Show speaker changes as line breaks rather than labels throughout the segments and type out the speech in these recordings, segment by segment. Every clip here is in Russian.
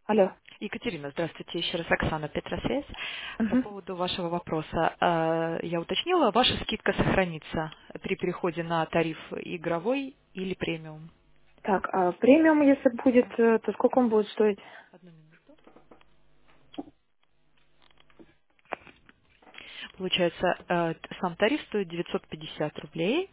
Алло.
Екатерина, здравствуйте, еще раз Оксана, Петросвязь. По
Мгм.
поводу вашего вопроса, я уточнила, ваша скидка сохранится при переходе на тариф игровой или премиум?
Так, а премиум, если будет, то сколько он будет стоить?
Одну минуту. Получается, сам тариф стоит 950 рублей,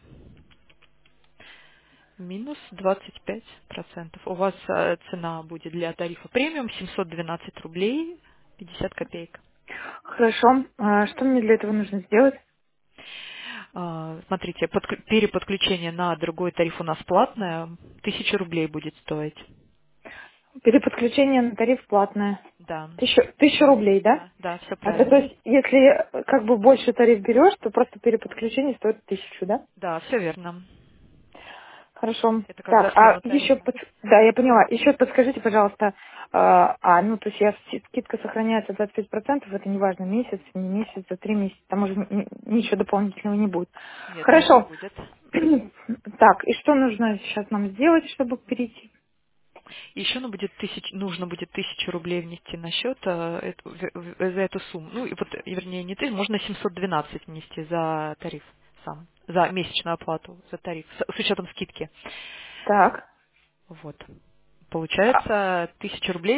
минус 25%. У вас цена будет для тарифа премиум 712 рублей 50 копеек.
Хорошо. А что мне для этого нужно сделать?
Смотрите, переподключение на другой тариф у нас платное, 1000 рублей будет стоить.
Переподключение на тариф платное.
Да.
Тысячу рублей, да?
Да, да, все
А то
правильно.
есть, если как бы больше тариф берешь, то просто переподключение стоит 1000, да?
Да, все верно.
Хорошо.
Это как за
Так,
смену
еще,
тарифа.
да, я поняла. Еще подскажите, пожалуйста, ну, то есть скидка сохраняется 25%, это не важно, месяц, не месяц, за 3 месяца, там уже ничего дополнительного не будет.
Нет, нет, не
Хорошо.
будет.
Так, и что нужно сейчас нам сделать, чтобы перейти?
Еще нужно будет 1000 рублей внести на счет за эту сумму. Ну, и вот, вернее, не ты, можно 712 внести за тариф сам, за месячную оплату, за тариф, с учетом скидки.
Так.
Вот.
А,
Получается 1000 рублей,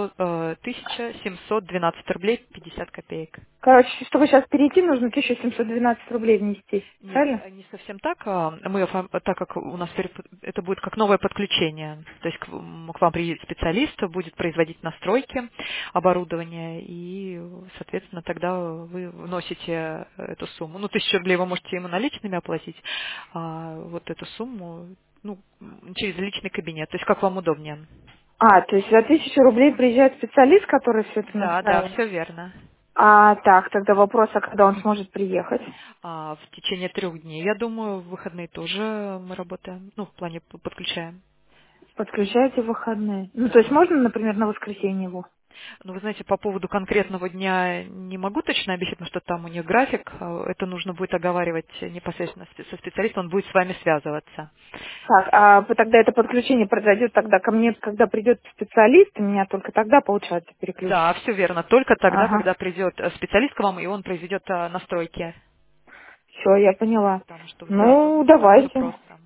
1712 рублей 50 копеек.
Короче, чтобы сейчас перейти, нужно 1712 рублей внести.
Нет,
Правильно?
не совсем так. Так как у нас это будет как новое подключение, то есть к вам приедет специалист, будет производить настройки оборудования, и, соответственно, тогда вы вносите эту сумму. Ну, 1000 рублей вы можете ему наличными оплатить, а вот эту сумму, ну, через личный кабинет, то есть как вам удобнее.
То есть за 1000 рублей приезжает специалист, который все это
Да, да,
настраивает.
все верно.
Так, тогда вопрос, а когда он сможет приехать?
В течение 3 дней, я думаю, в выходные тоже мы работаем, ну, в плане подключаем.
Подключаете в выходные. Ну, то есть
Да.
можно, например, на воскресенье его?
Ну, вы знаете, по поводу конкретного дня не могу точно обещать, потому что там у них график. Это нужно будет оговаривать непосредственно со специалистом, он будет с вами связываться.
Так, тогда это подключение произойдет тогда ко мне, когда придет специалист, и меня только тогда, получается, переключит.
Да, все верно. Только тогда,
Ага.
когда придет специалист к вам, и он произведет настройки.
Все, я поняла.
Потому что
Ну,
все тоже
давайте.
просто.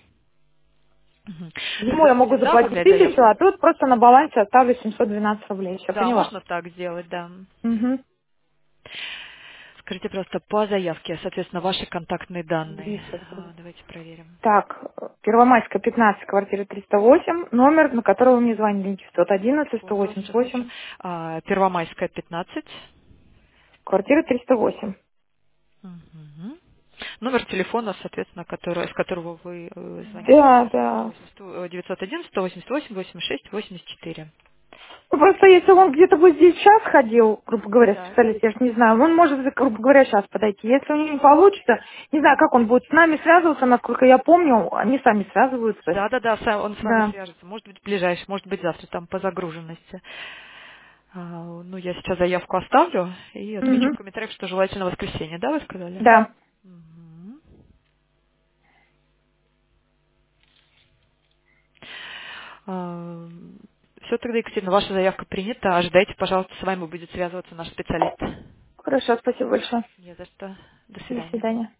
Мгм.
Ему я могу
Будет, да,
заплатить
оформлять
1000,
заявку?
а тут просто на балансе оставлю 712 рублей. Все,
Да,
поняла.
можно так сделать, да.
Угу.
Скажите просто по заявке, соответственно, ваши контактные данные.
Сейчас.
Давайте проверим.
Так, Первомайская, 15, квартира 308, номер, на который вы мне звонили, 911,
Секунду, сейчас напишу.
188,
Первомайская, 15.
квартира 308.
Мгм. Номер телефона, соответственно, с которого вы звоните.
Да, да.
901 188 86 84.
Ну, просто если он где-то бы здесь сейчас ходил, грубо говоря,
Да.
специалист, я же не знаю, он может, грубо говоря, сейчас подойти. Если у него не получится, не знаю, как он будет с нами связываться, насколько я помню, они сами связываются.
Да, да, да, он с вами
Да.
свяжется. Может быть, ближайший, может быть, завтра, там, по загруженности. Ну, я сейчас заявку оставлю и отмечу в
Мгм.
комментариях, что желательно воскресенье, да, вы сказали?
Да.
Мгм. Все тогда, Екатерина, ваша заявка принята. Ожидайте, пожалуйста, с вами будет связываться наш специалист.
Хорошо, спасибо большое.
Не за что. До
До
свидания.
свидания.